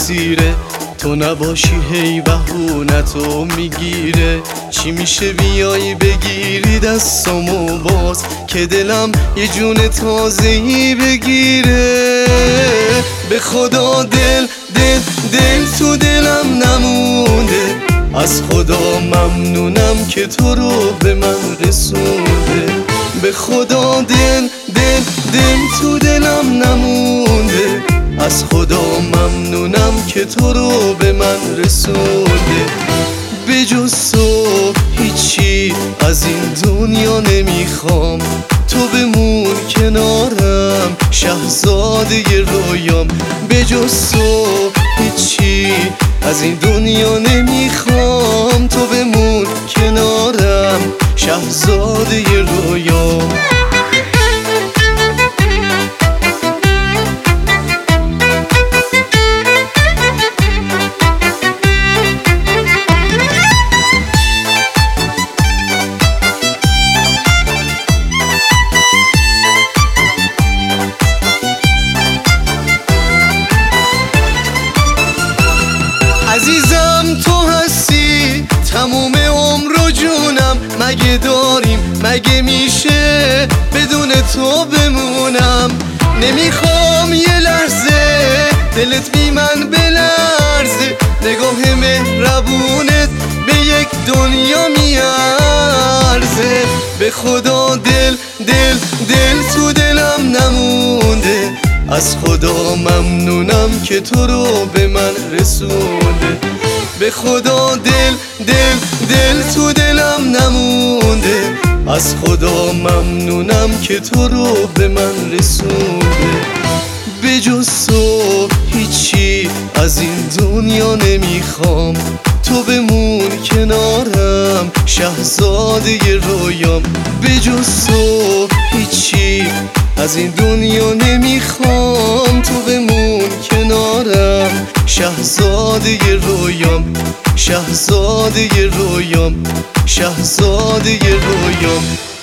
اسیره، تو نباشی هی بهونتو میگیره. چی میشه بیایی بگیری دستامو باز، که دلم یه جون تازه‌ای بگیره. به خدا دل تو دلم نمونده، از خدا ممنونم که تو رو به من رسونده. به خدا دل تو دلم نمونده، از خدا ممنونم که تو رو به من رسونده. به جز تو هیچی از این دنیا نمیخوام، تو بمون کنارم شهزاده رویام. به جز تو هیچی از این دنیا نمیخوام، تو بمون کنارم شهزاده رویام. عزیزم تو هستی تموم عمر و جونم، مگه داریم مگه میشه بدون تو بمونم. نمیخوام یه لحظه دلت بی من بلرزه، نگاه مهربونت به یک دنیا میارزه. به خدا دل تو دلم نمونده، از خدا ممنونم که تو رو به من رسونده. به خدا دل تو دلم نمونده، از خدا ممنونم که تو رو به من رسونده. به جز تو هیچی از این دنیا نمیخوام، تو بمون کنارم شهزاده رویام. به جز تو هیچی از این دنیا نمیخوام، تو بمون کنارم شهزاده رویام. شهزاده رویام، شهزاده رویام.